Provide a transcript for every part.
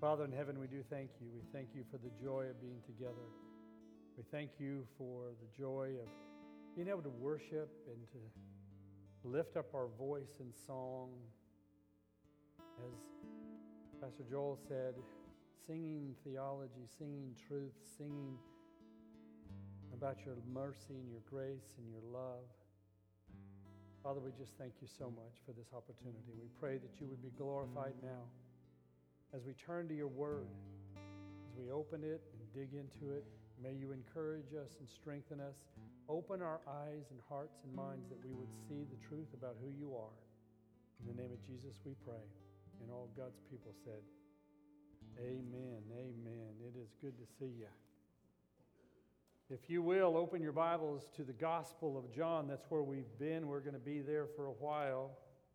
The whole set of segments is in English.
Father in heaven, we do thank you. We thank you for the joy of being together. We thank you for the joy of being able to worship and to lift up our voice in song. As Pastor Joel said, singing theology, singing truth, singing about your mercy and your grace and your love. Father, we just thank you so much for this opportunity. We pray that you would be glorified now as we turn to your word, as we open it and dig into it. May you encourage us and strengthen us. Open our eyes and hearts and minds that we would see the truth about who you are. In the name of Jesus we pray. And all God's people said, amen, amen. It is good to see you. If you will, open your Bibles to the Gospel of John. That's where we've been. We're going to be there for a while.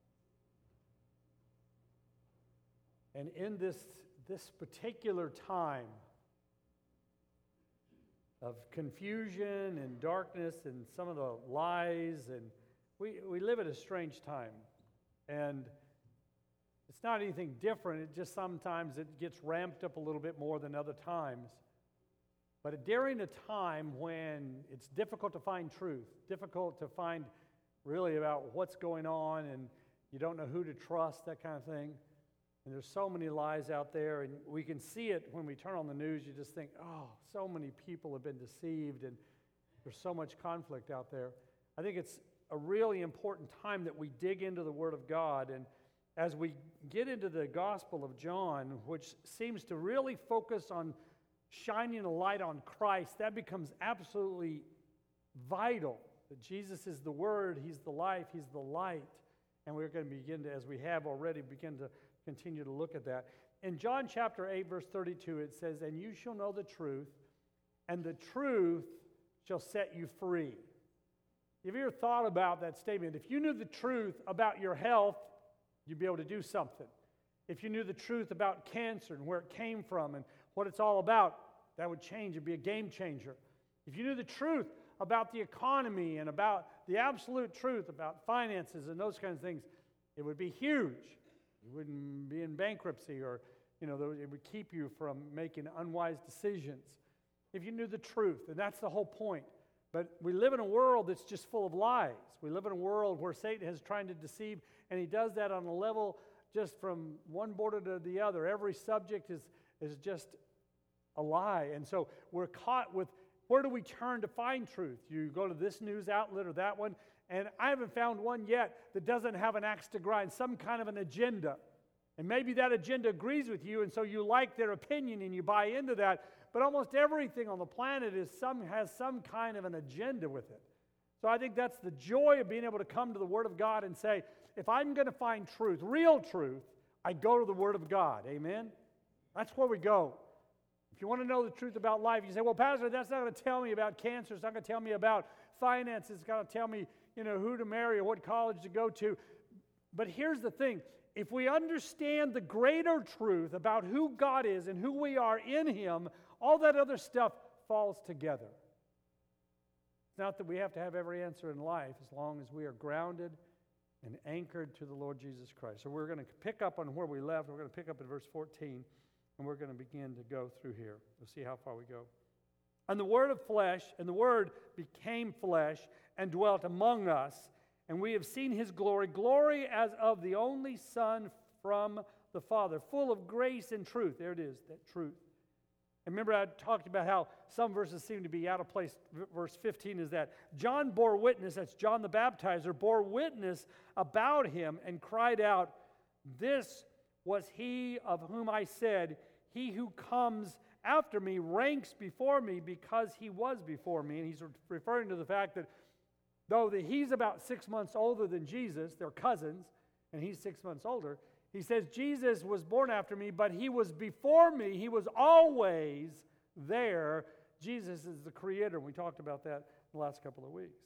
And in this particular time of confusion and darkness and some of the lies, and we live at a strange time. And it's not anything different. It just sometimes it gets ramped up a little bit more than other times. But during a time when it's difficult to find truth, difficult to find really about what's going on, and you don't know who to trust, that kind of thing, and there's so many lies out there, and we can see it when we turn on the news. You just think, oh, so many people have been deceived, and there's so much conflict out there. I think it's a really important time that we dig into the Word of God, and as we get into the Gospel of John, which seems to really focus on shining a light on Christ, that becomes absolutely vital. That Jesus is the Word, He's the life, He's the light. And we're going to begin to, as we have already, begin to continue to look at that. In John chapter 8, verse 32, it says, "And you shall know the truth, and the truth shall set you free." Have you ever thought about that statement? If you knew the truth about your health, you'd be able to do something. If you knew the truth about cancer and where it came from and what it's all about, that would change. It'd be a game changer. If you knew the truth about the economy and about the absolute truth about finances and those kinds of things, it would be huge. You wouldn't be in bankruptcy, or it would keep you from making unwise decisions. If you knew the truth, and that's the whole point. But we live in a world that's just full of lies. We live in a world where Satan is trying to deceive, and he does that on a level just from one border to the other. Every subject is just a lie. And so we're caught with, where do we turn to find truth? You go to this news outlet or that one, and I haven't found one yet that doesn't have an axe to grind, some kind of an agenda. And maybe that agenda agrees with you, and so you like their opinion and you buy into that. But almost everything on the planet has some kind of an agenda with it. So I think that's the joy of being able to come to the Word of God and say, if I'm going to find truth, real truth, I go to the Word of God. Amen? That's where we go. If you want to know the truth about life, you say, well, Pastor, that's not going to tell me about cancer. It's not going to tell me about finances. It's going to tell me, who to marry or what college to go to. But here's the thing. If we understand the greater truth about who God is and who we are in Him, all that other stuff falls together. It's not that we have to have every answer in life as long as we are grounded and anchored to the Lord Jesus Christ. So we're going to pick up on where we left. We're going to pick up at verse 14, and we're going to begin to go through here. We'll see how far we go. And the Word became flesh and dwelt among us, and we have seen His glory, glory as of the only Son from the Father, full of grace and truth. There it is, that truth. And remember, I talked about how some verses seem to be out of place. Verse 15 is that John bore witness, that's John the Baptizer, bore witness about Him and cried out, "This was He of whom I said, He who comes after me ranks before me because He was before me." And he's referring to the fact that though He's about 6 months older than Jesus, they're cousins, and He's 6 months older, He says, Jesus was born after me, but He was before me. He was always there. Jesus is the creator. We talked about that in the last couple of weeks.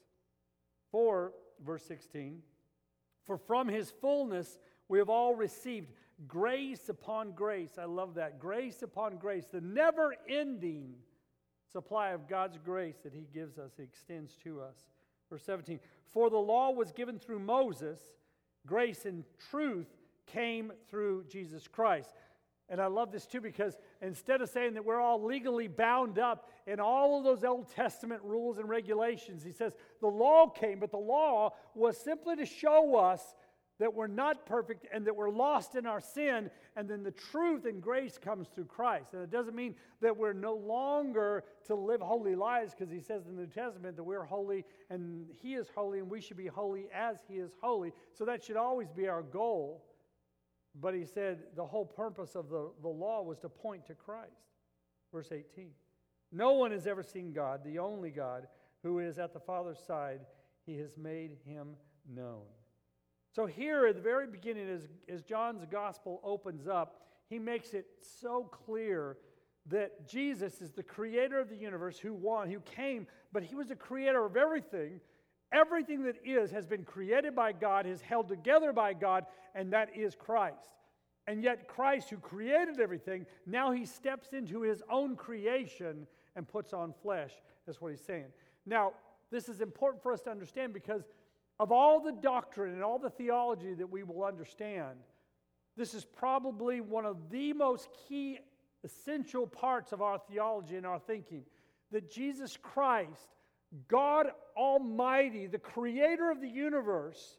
Verse 16, "For from His fullness we have all received grace upon grace." I love that. Grace upon grace. The never-ending supply of God's grace that He gives us, He extends to us. Verse 17, "For the law was given through Moses, grace and truth came through Jesus Christ." And I love this too, because instead of saying that we're all legally bound up in all of those Old Testament rules and regulations, he says the law came, but the law was simply to show us that we're not perfect and that we're lost in our sin, and then the truth and grace comes through Christ. And it doesn't mean that we're no longer to live holy lives, because he says in the New Testament that we're holy and he is holy and we should be holy as he is holy. So that should always be our goal. But he said the whole purpose of the law was to point to Christ. Verse 18. No one has ever seen God, the only God, who is at the Father's side. He has made him known. So here at the very beginning, as John's gospel opens up, he makes it so clear that Jesus is the creator of the universe who came, but he was the creator of everything. Everything that is has been created by God, is held together by God, and that is Christ. And yet Christ, who created everything, now he steps into his own creation and puts on flesh. That's what he's saying. Now, this is important for us to understand, because of all the doctrine and all the theology that we will understand, this is probably one of the most key, essential parts of our theology and our thinking. That Jesus Christ, God Almighty, the creator of the universe,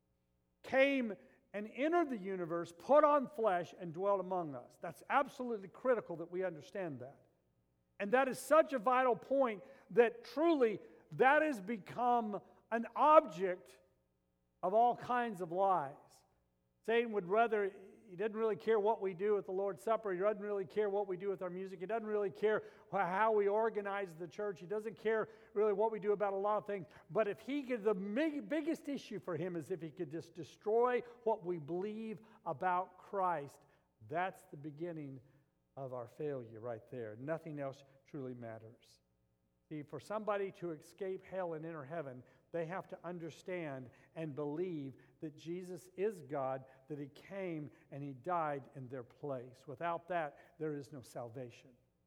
came and entered the universe, put on flesh, and dwelt among us. That's absolutely critical that we understand that. And that is such a vital point that truly that has become an object of all kinds of lies. Satan would rather, he doesn't really care what we do at the Lord's Supper. He doesn't really care what we do with our music. He doesn't really care how we organize the church. He doesn't care really what we do about a lot of things. But if he could, the biggest issue for him is if he could just destroy what we believe about Christ. That's the beginning of our failure right there. Nothing else truly matters. See, for somebody to escape hell and enter heaven, they have to understand and believe that Jesus is God, that he came and he died in their place. Without that, there is no salvation.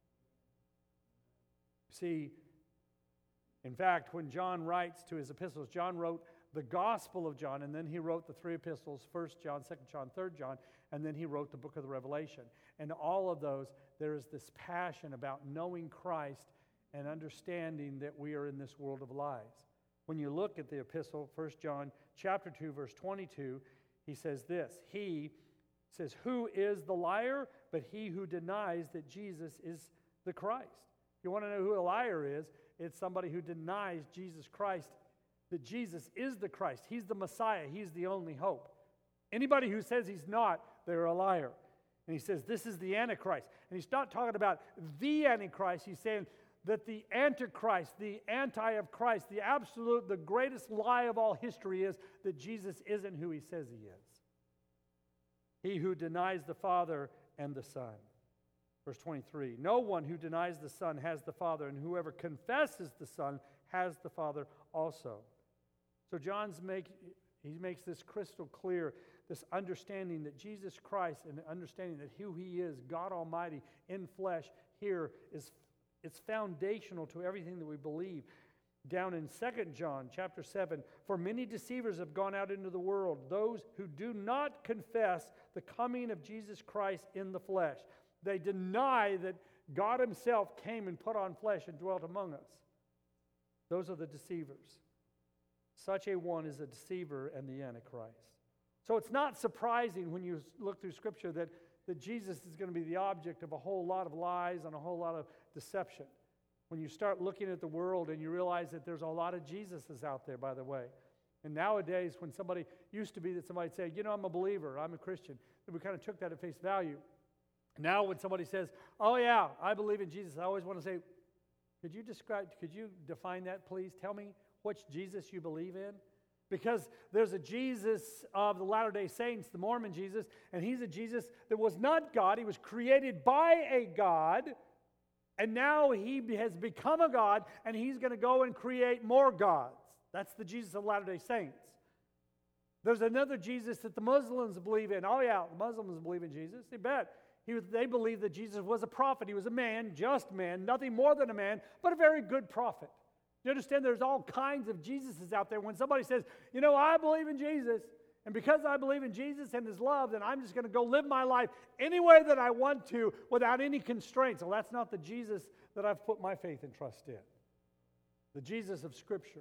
See, in fact, when John writes to his epistles, John wrote the Gospel of John, and then he wrote the three epistles, 1 John, 2 John, 3 John, and then he wrote the book of the Revelation. And all of those, there is this passion about knowing Christ and understanding that we are in this world of lies. When you look at the epistle, 1 John chapter 2, verse 22, he says this. He says, who is the liar but he who denies that Jesus is the Christ? If you want to know who a liar is, it's somebody who denies Jesus Christ, that Jesus is the Christ. He's the Messiah. He's the only hope. Anybody who says he's not, they're a liar. And he says this is the Antichrist. And he's not talking about the Antichrist. He's saying that the Antichrist, the anti of Christ, the absolute, the greatest lie of all history is that Jesus isn't who he says he is. He who denies the Father and the Son. Verse 23, no one who denies the Son has the Father, and whoever confesses the Son has the Father also. So he makes this crystal clear, this understanding that Jesus Christ and understanding that who he is, God Almighty in flesh, here is it's foundational to everything that we believe. Down in 2 John chapter 7, for many deceivers have gone out into the world, those who do not confess the coming of Jesus Christ in the flesh. They deny that God himself came and put on flesh and dwelt among us. Those are the deceivers. Such a one is a deceiver and the Antichrist. So it's not surprising when you look through Scripture that Jesus is going to be the object of a whole lot of lies and a whole lot of deception. When you start looking at the world and you realize that there's a lot of Jesuses out there, by the way. And nowadays, when somebody used to be that somebody say, you know, I'm a believer, I'm a Christian, and we kind of took that at face value. Now when somebody says, oh yeah, I believe in Jesus, I always want to say, could you define that, please? Tell me which Jesus you believe in. Because there's a Jesus of the Latter-day Saints, the Mormon Jesus, and he's a Jesus that was not God. He was created by a God, and now he has become a God, and he's going to go and create more gods. That's the Jesus of Latter-day Saints. There's another Jesus that the Muslims believe in. Oh yeah, the Muslims believe in Jesus. They bet. They believe that Jesus was a prophet. He was a man, just man, nothing more than a man, but a very good prophet. You understand there's all kinds of Jesuses out there. When somebody says, you know, I believe in Jesus, And because I believe in Jesus and His love, then I'm just going to go live my life any way that I want to without any constraints. Well, that's not the Jesus that I've put my faith and trust in. The Jesus of Scripture.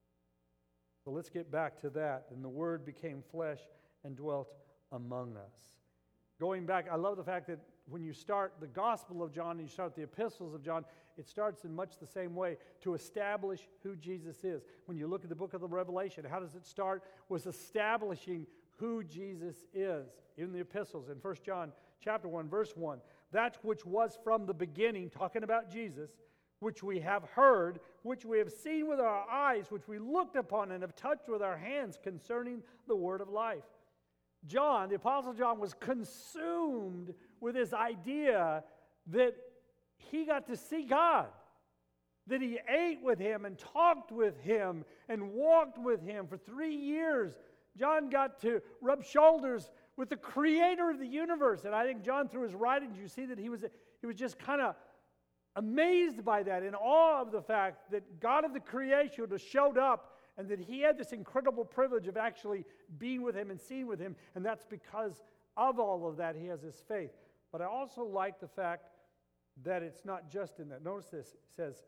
So let's get back to that. And the Word became flesh and dwelt among us. Going back, I love the fact that when you start the Gospel of John and you start the epistles of John, it starts in much the same way to establish who Jesus is. When you look at the book of the Revelation, how does it start? Was establishing who Jesus is. In the epistles, in 1 John chapter 1, verse 1, that which was from the beginning, talking about Jesus, which we have heard, which we have seen with our eyes, which we looked upon and have touched with our hands concerning the word of life. John, the Apostle John, was consumed with this idea that he got to see God, that he ate with Him and talked with Him and walked with Him for 3 years. John got to rub shoulders with the Creator of the universe. And I think John, through his writings, you see that he was just kind of amazed by that, in awe of the fact that God of the creation has showed up and that he had this incredible privilege of actually being with Him and seeing with Him. And that's because of all of that, he has his faith. But I also like the fact that it's not just in that. Notice this. It says,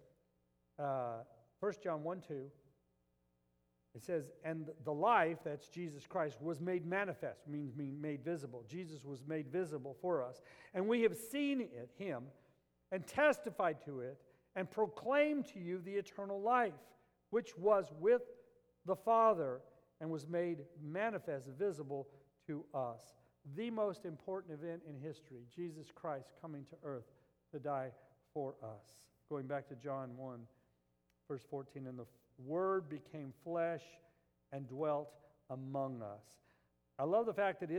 1 John 1:2, it says, and the life, that's Jesus Christ, was made manifest, means made visible. Jesus was made visible for us. And we have seen it, Him, and testified to it, and proclaimed to you the eternal life, which was with the Father, and was made manifest, visible to us. The most important event in history, Jesus Christ coming to earth to die for us. Going back to John 1, verse 14, and the Word became flesh and dwelt among us. I love the fact that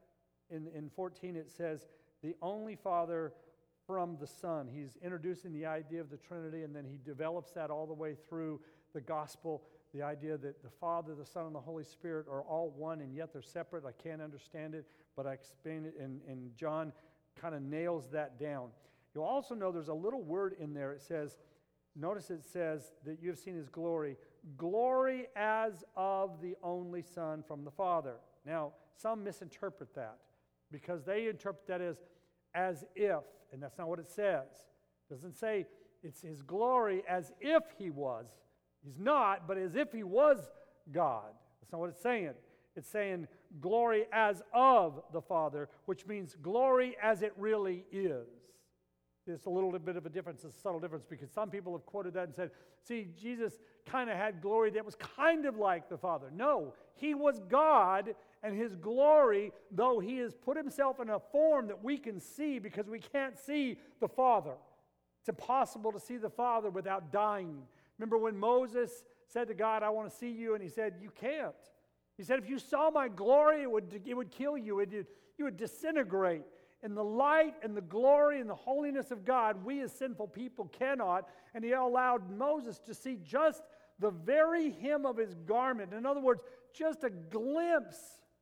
in 14 it says, the only Father from the Son. He's introducing the idea of the Trinity, and then he develops that all the way through the gospel, the idea that the Father, the Son, and the Holy Spirit are all one, and yet they're separate. I can't understand it, but I explain it, and John kind of nails that down. You'll also know there's a little word in there. It says, notice it says that you have seen His glory. Glory as of the only Son from the Father. Now, some misinterpret that because they interpret that as if, and that's not what it says. It doesn't say it's His glory as if He was. He's not, but as if He was God. That's not what it's saying. It's saying glory as of the Father, which means glory as it really is. It's a little bit of a difference, a subtle difference, because some people have quoted that and said, see, Jesus kind of had glory that was kind of like the Father. No, He was God, and His glory, though He has put Himself in a form that we can see because we can't see the Father. It's impossible to see the Father without dying. Remember when Moses said to God, I want to see you, and He said, you can't. He said, if you saw my glory, it would kill you. You would disintegrate. In the light and the glory and the holiness of God, we as sinful people cannot. And He allowed Moses to see just the very hem of his garment. In other words, just a glimpse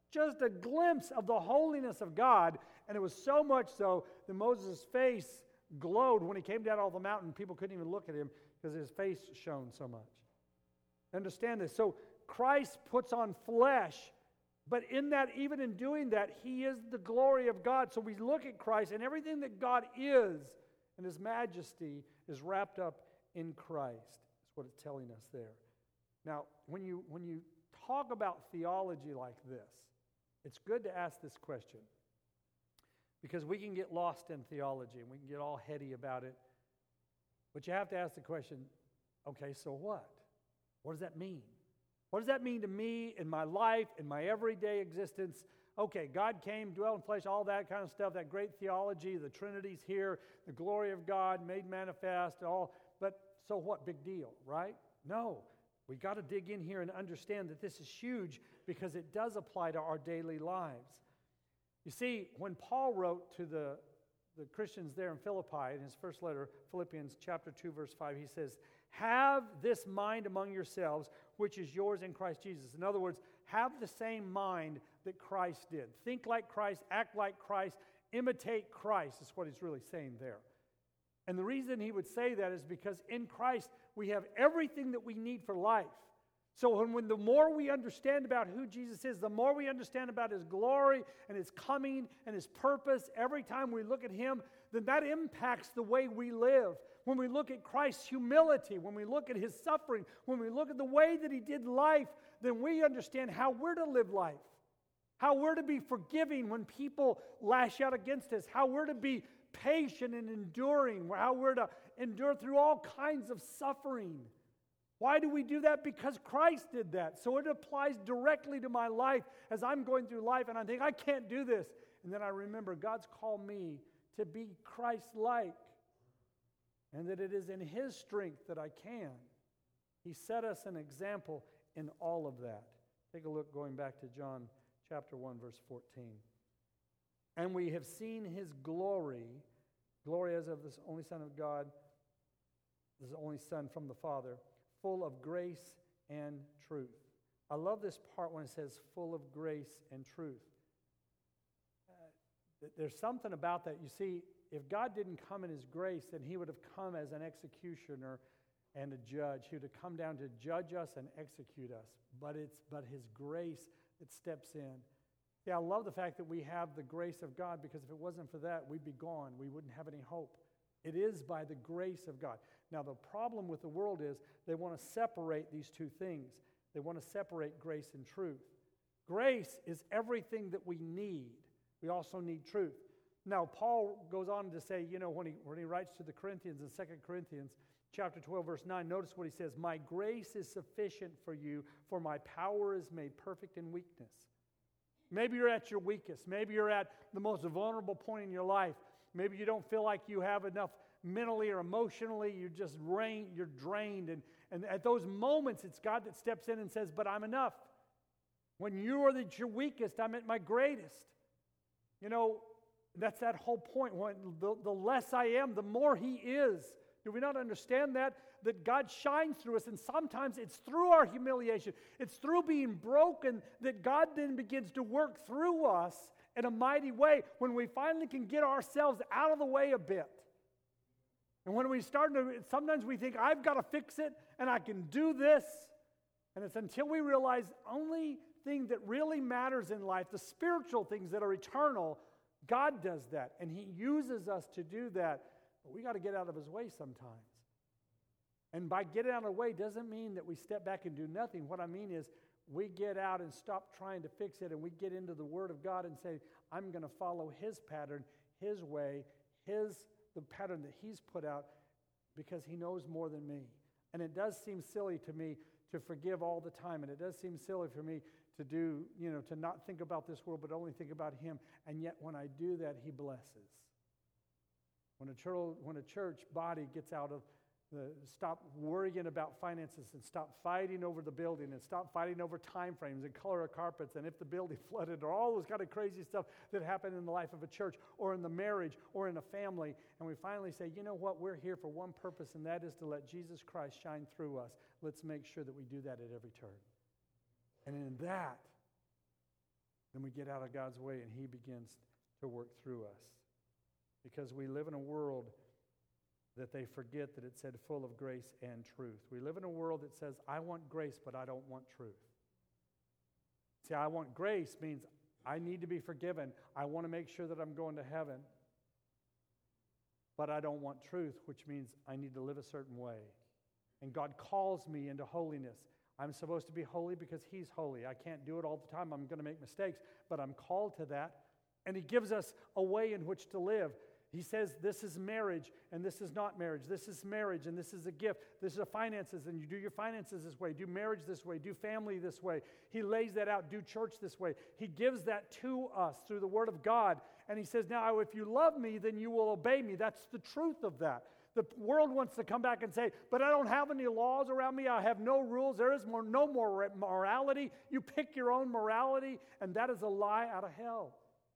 of the holiness of God. And it was so much so that Moses' face glowed when he came down off the mountain. People couldn't even look at him because his face shone so much. Understand this. So Christ puts on flesh. But in that, even in doing that, He is the glory of God. So we look at Christ, and everything that God is and His majesty is wrapped up in Christ. That's what it's telling us there. Now, when you talk about theology like this, it's good to ask this question, because we can get lost in theology and we can get all heady about it. But you have to ask the question, okay, so what? What does that mean? What does that mean to me in my life, in my everyday existence? Okay, God came, dwelt in flesh, all that kind of stuff, that great theology, the Trinity's here, the glory of God made manifest, all. But so what? Big deal, right? No. We got to dig in here and understand that this is huge because it does apply to our daily lives. You see, when Paul wrote to the Christians there in Philippi, in his first letter, Philippians chapter 2, verse 5, he says, have this mind among yourselves, which is yours in Christ Jesus. In other words, have the same mind that Christ did. Think like Christ, act like Christ, imitate Christ, is what he's really saying there. And the reason he would say that is because in Christ we have everything that we need for life. So when the more we understand about who Jesus is, the more we understand about His glory and His coming and His purpose, every time we look at Him, then that impacts the way we live. When we look at Christ's humility, when we look at His suffering, when we look at the way that He did life, then we understand how we're to live life. How we're to be forgiving when people lash out against us. How we're to be patient and enduring. How we're to endure through all kinds of suffering. Why do we do that? Because Christ did that. So it applies directly to my life as I'm going through life and I think, I can't do this. And then I remember God's called me to be Christ-like. And that it is in His strength that I can. He set us an example in all of that. Take a look going back to John chapter 1, verse 14. And we have seen His glory as of this only Son of God, this only Son from the Father, full of grace and truth. I love this part when it says full of grace and truth. There's something about that. You see, if God didn't come in His grace, then He would have come as an executioner and a judge. He would have come down to judge us and execute us. But His grace that steps in. Yeah, I love the fact that we have the grace of God, because if it wasn't for that, we'd be gone. We wouldn't have any hope. It is by the grace of God. Now, the problem with the world is they want to separate these two things. They want to separate grace and truth. Grace is everything that we need. We also need truth. Now, Paul goes on to say, when he writes to the Corinthians in 2 Corinthians chapter 12, verse 9, notice what he says, "My grace is sufficient for you, for my power is made perfect in weakness." Maybe you're at your weakest. Maybe you're at the most vulnerable point in your life. Maybe you don't feel like you have enough mentally or emotionally. You're drained. And at those moments, it's God that steps in and says, "But I'm enough." When you are at your weakest, I'm at my greatest. That's that whole point. When the less I am, the more He is. Do we not understand that? That God shines through us, and sometimes it's through our humiliation. It's through being broken that God then begins to work through us in a mighty way when we finally can get ourselves out of the way a bit. And when we start to, sometimes we think, I've got to fix it, and I can do this. And it's until we realize only thing that really matters in life, the spiritual things that are eternal, God does that, and He uses us to do that. But we got to get out of His way sometimes. And by getting out of the way doesn't mean that we step back and do nothing. What I mean is we get out and stop trying to fix it, and we get into the Word of God and say, I'm going to follow His pattern, His way, the pattern that He's put out, because He knows more than me. And it does seem silly to me to forgive all the time, and it does seem silly for me to do, to not think about this world, but only think about Him. And yet when I do that, He blesses. When a church body gets out of stop worrying about finances and stop fighting over the building and stop fighting over time frames and color of carpets and if the building flooded or all those kind of crazy stuff that happened in the life of a church or in the marriage or in a family, and we finally say, you know what, we're here for one purpose, and that is to let Jesus Christ shine through us. Let's make sure that we do that at every turn. And in that, then we get out of God's way and He begins to work through us. Because we live in a world that they forget that it said full of grace and truth. We live in a world that says, I want grace, but I don't want truth. See, I want grace means I need to be forgiven. I want to make sure that I'm going to heaven. But I don't want truth, which means I need to live a certain way. And God calls me into holiness. I'm supposed to be holy because He's holy. I can't do it all the time. I'm going to make mistakes, but I'm called to that. And He gives us a way in which to live. He says this is marriage and this is not marriage. This is marriage and this is a gift. This is finances, and you do your finances this way. Do marriage this way. Do family this way. He lays that out. Do church this way. He gives that to us through the Word of God. And He says, now if you love me, then you will obey me. That's the truth of that. The world wants to come back and say, but I don't have any laws around me. I have no rules. There is no more morality. You pick your own morality, and that is a lie out of hell.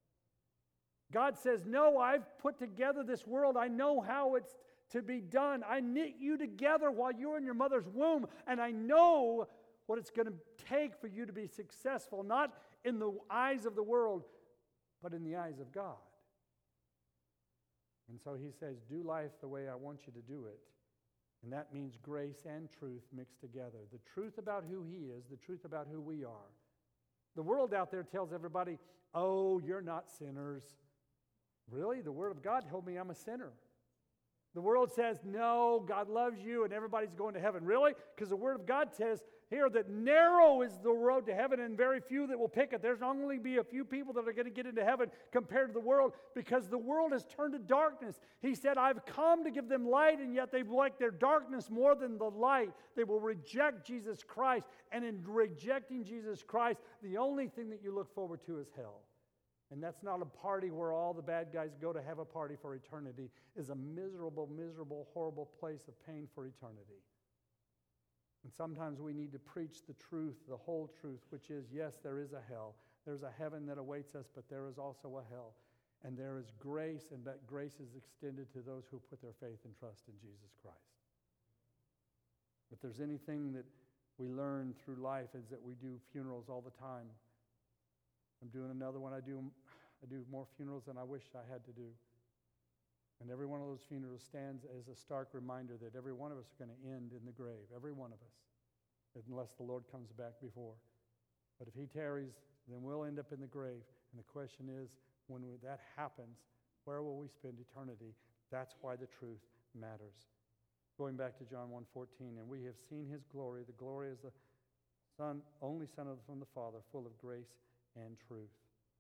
God says, no, I've put together this world. I know how it's to be done. I knit you together while you were in your mother's womb, and I know what it's going to take for you to be successful, not in the eyes of the world, but in the eyes of God. And so He says, do life the way I want you to do it. And that means grace and truth mixed together. The truth about who He is, the truth about who we are. The world out there tells everybody, oh, you're not sinners. Really? The Word of God told me I'm a sinner. The world says, no, God loves you and everybody's going to heaven. Really? Because the Word of God says here that narrow is the road to heaven and very few that will pick it. There's only be a few people that are going to get into heaven compared to the world because the world has turned to darkness. He said, I've come to give them light, and yet they like their darkness more than the light. They will reject Jesus Christ. And in rejecting Jesus Christ, the only thing that you look forward to is hell. And that's not a party where all the bad guys go to have a party for eternity. It's a miserable, miserable, horrible place of pain for eternity. And sometimes we need to preach the truth, the whole truth, which is, yes, there is a hell. There's a heaven that awaits us, but there is also a hell. And there is grace, and that grace is extended to those who put their faith and trust in Jesus Christ. If there's anything that we learn through life is that we do funerals all the time. I'm doing another one. I do more funerals than I wish I had to do. And every one of those funerals stands as a stark reminder that every one of us are going to end in the grave. Every one of us. Unless the Lord comes back before. But if He tarries, then we'll end up in the grave. And the question is, when that happens, where will we spend eternity? That's why the truth matters. Going back to John 1:14, and we have seen His glory. The glory is the only Son from the Father, full of grace and truth.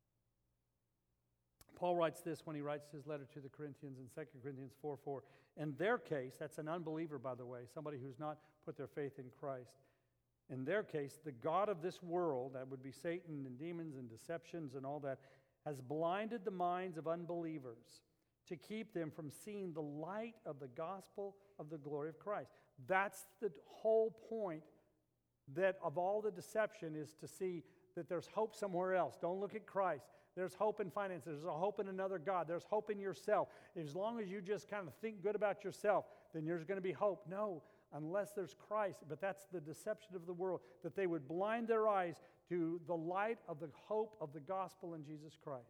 Paul writes this when he writes his letter to the Corinthians in 2 Corinthians 4:4. In their case, that's an unbeliever, by the way, somebody who's not put their faith in Christ. In their case, the God of this world, that would be Satan and demons and deceptions and all that, has blinded the minds of unbelievers to keep them from seeing the light of the gospel of the glory of Christ. That's the whole point that of all the deception is to see that there's hope somewhere else. Don't look at Christ. There's hope in finances. There's a hope in another God. There's hope in yourself. As long as you just kind of think good about yourself, then there's going to be hope. No, unless there's Christ. But that's the deception of the world, that they would blind their eyes to the light of the hope of the gospel in Jesus Christ.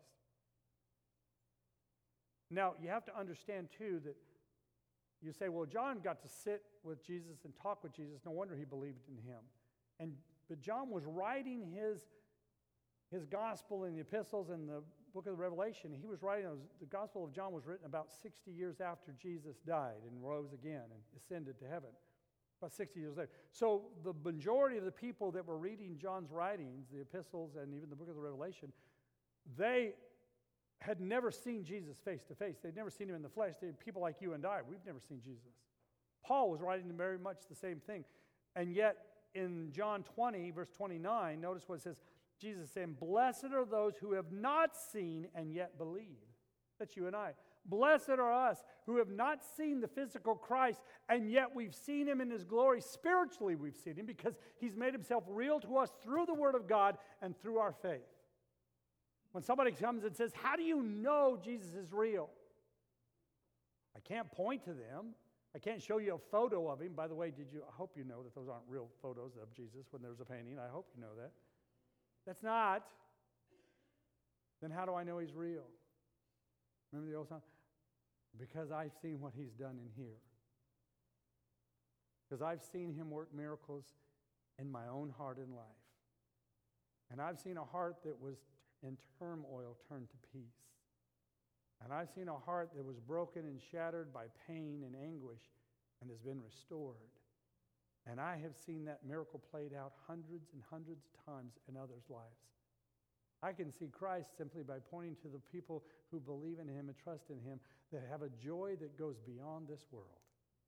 Now, you have to understand, too, that you say, well, John got to sit with Jesus and talk with Jesus. No wonder he believed in Him. But John was writing his gospel in the epistles and the book of the Revelation. He was writing those. The Gospel of John was written about 60 years after Jesus died and rose again and ascended to heaven. About 60 years later. So the majority of the people that were reading John's writings, the epistles and even the book of the Revelation, they had never seen Jesus face to face. They'd never seen Him in the flesh. People like you and I, we've never seen Jesus. Paul was writing very much the same thing. And yet, in John 20, verse 29, notice what it says. Jesus is saying, blessed are those who have not seen and yet believe. That's you and I. Blessed are us who have not seen the physical Christ, and yet we've seen Him in His glory. Spiritually, we've seen Him because He's made Himself real to us through the Word of God and through our faith. When somebody comes and says, how do you know Jesus is real? I can't point to them. I can't show you a photo of Him. By the way, I hope you know that those aren't real photos of Jesus when there's a painting. I hope you know that. That's not. Then how do I know He's real? Remember the old song? Because I've seen what He's done in here. Because I've seen Him work miracles in my own heart and life. And I've seen a heart that was in turmoil turned to peace. And I've seen a heart that was broken and shattered by pain and anguish and has been restored. And I have seen that miracle played out hundreds and hundreds of times in others' lives. I can see Christ simply by pointing to the people who believe in Him and trust in Him that have a joy that goes beyond this world.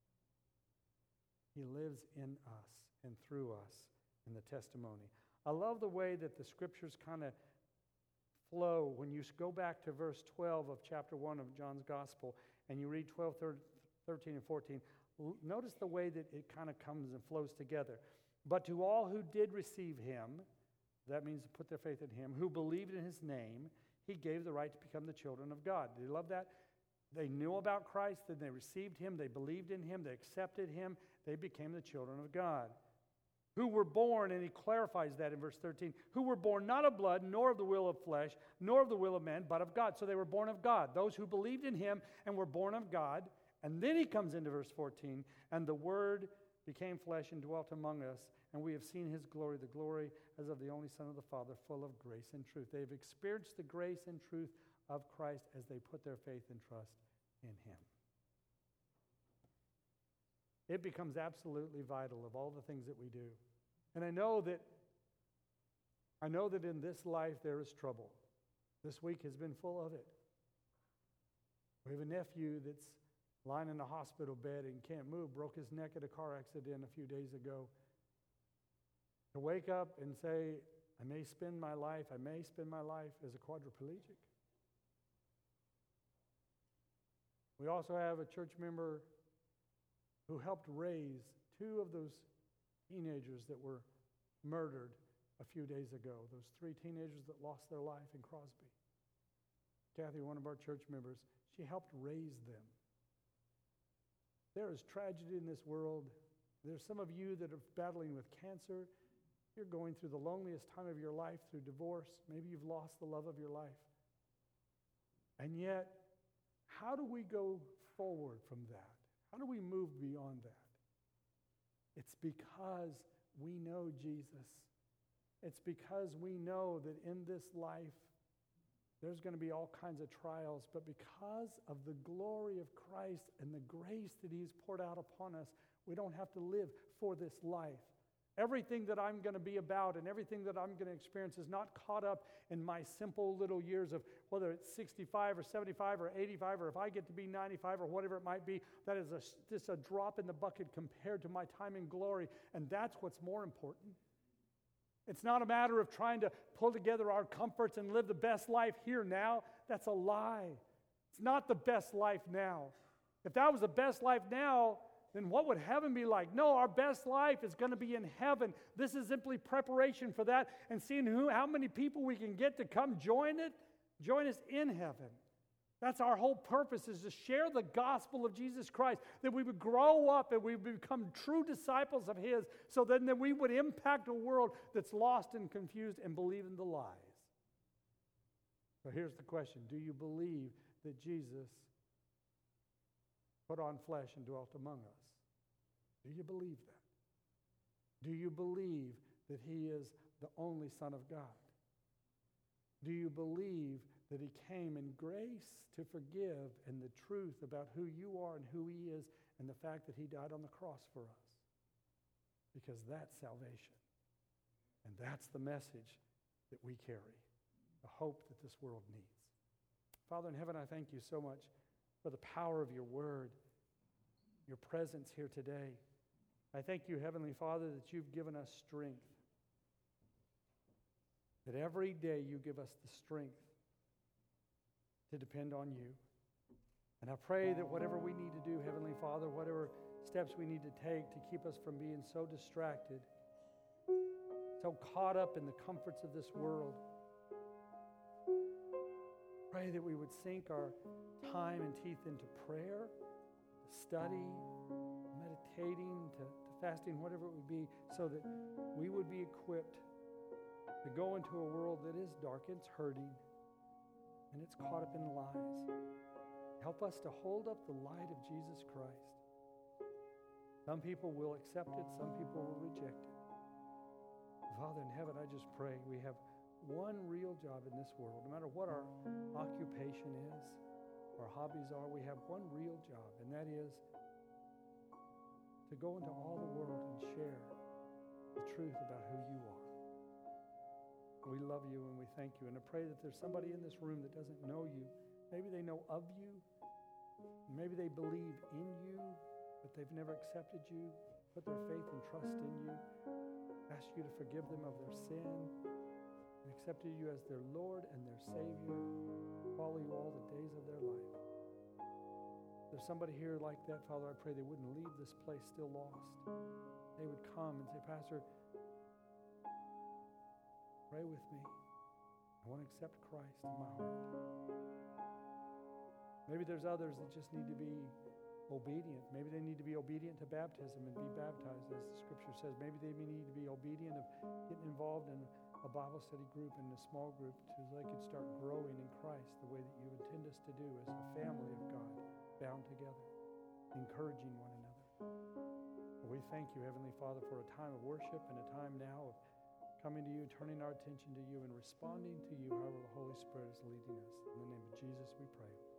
He lives in us and through us in the testimony. I love the way that the Scriptures kind of flow when you go back to verse 12 of chapter 1 of John's Gospel and you read 12, 13, and 14. Notice the way that it kind of comes and flows together. But to all who did receive Him, that means to put their faith in Him, who believed in His name, He gave the right to become the children of God. Do you love that? They knew about Christ, then they received Him, they believed in Him, they accepted Him, they became the children of God. Who were born, and he clarifies that in verse 13, who were born not of blood, nor of the will of flesh, nor of the will of man, but of God. So they were born of God. Those who believed in Him and were born of God, And then he comes into verse 14, and the Word became flesh and dwelt among us, and we have seen his glory, the glory as of the only Son of the Father, full of grace and truth. They've experienced the grace and truth of Christ as they put their faith and trust in him. It becomes absolutely vital of all the things that we do. And I know that in this life there is trouble. This week has been full of it. We have a nephew that's lying in a hospital bed and can't move, broke his neck at a car accident a few days ago. To wake up and say, I may spend my life as a quadriplegic. We also have a church member who helped raise two of those teenagers that were murdered a few days ago, those 3 teenagers that lost their life in Crosby. Kathy, one of our church members, she helped raise them. There is tragedy in this world. There's some of you that are battling with cancer. You're going through the loneliest time of your life through divorce. Maybe you've lost the love of your life. And yet, how do we go forward from that? How do we move beyond that? It's because we know Jesus. It's because we know that in this life, there's going to be all kinds of trials, but because of the glory of Christ and the grace that he's poured out upon us, we don't have to live for this life. Everything that I'm going to be about and everything that I'm going to experience is not caught up in my simple little years of whether it's 65 or 75 or 85 or if I get to be 95 or whatever it might be. That is just a drop in the bucket compared to my time in glory, and that's what's more important. It's not a matter of trying to pull together our comforts and live the best life here now. That's a lie. It's not the best life now. If that was the best life now, then what would heaven be like? No, our best life is going to be in heaven. This is simply preparation for that and seeing how many people we can get to come join us in heaven. That's our whole purpose, is to share the gospel of Jesus Christ, that we would grow up and we would become true disciples of his, so then that we would impact a world that's lost and confused and believe in the lies. So here's the question. Do you believe that Jesus put on flesh and dwelt among us? Do you believe that? Do you believe that he is the only Son of God? Do you believe that he came in grace to forgive and the truth about who you are and who he is and the fact that he died on the cross for us? Because that's salvation. And that's the message that we carry, the hope that this world needs. Father in heaven, I thank you so much for the power of your word, your presence here today. I thank you, Heavenly Father, that you've given us strength. That every day you give us the strength to depend on you. And I pray that whatever we need to do, Heavenly Father, whatever steps we need to take to keep us from being so distracted, so caught up in the comforts of this world, pray that we would sink our time and teeth into prayer, study, meditating, to fasting, whatever it would be, so that we would be equipped to go into a world that is dark, it's hurting, and it's caught up in lies. Help us to hold up the light of Jesus Christ. Some people will accept it, some people will reject it. Father in heaven, I just pray we have one real job in this world. No matter what our occupation is, our hobbies are, we have one real job, and that is to go into all the world and share the truth about who you are. We love you and we thank you. And I pray that there's somebody in this room that doesn't know you. Maybe they know of you. Maybe they believe in you, but they've never accepted you, put their faith and trust in you, asked you to forgive them of their sin, and accepted you as their Lord and their Savior, follow you all the days of their life. If there's somebody here like that, Father, I pray they wouldn't leave this place still lost. They would come and say, Pastor, pray with me. I want to accept Christ in my heart. Maybe there's others that just need to be obedient. Maybe they need to be obedient to baptism and be baptized, as the scripture says. Maybe they need to be obedient of getting involved in a Bible study group and a small group so they could start growing in Christ the way that you intend us to do as a family of God bound together. encouraging one another. We thank you, Heavenly Father, for a time of worship and a time now of coming to you, turning our attention to you, and responding to you however the Holy Spirit is leading us. In the name of Jesus we pray.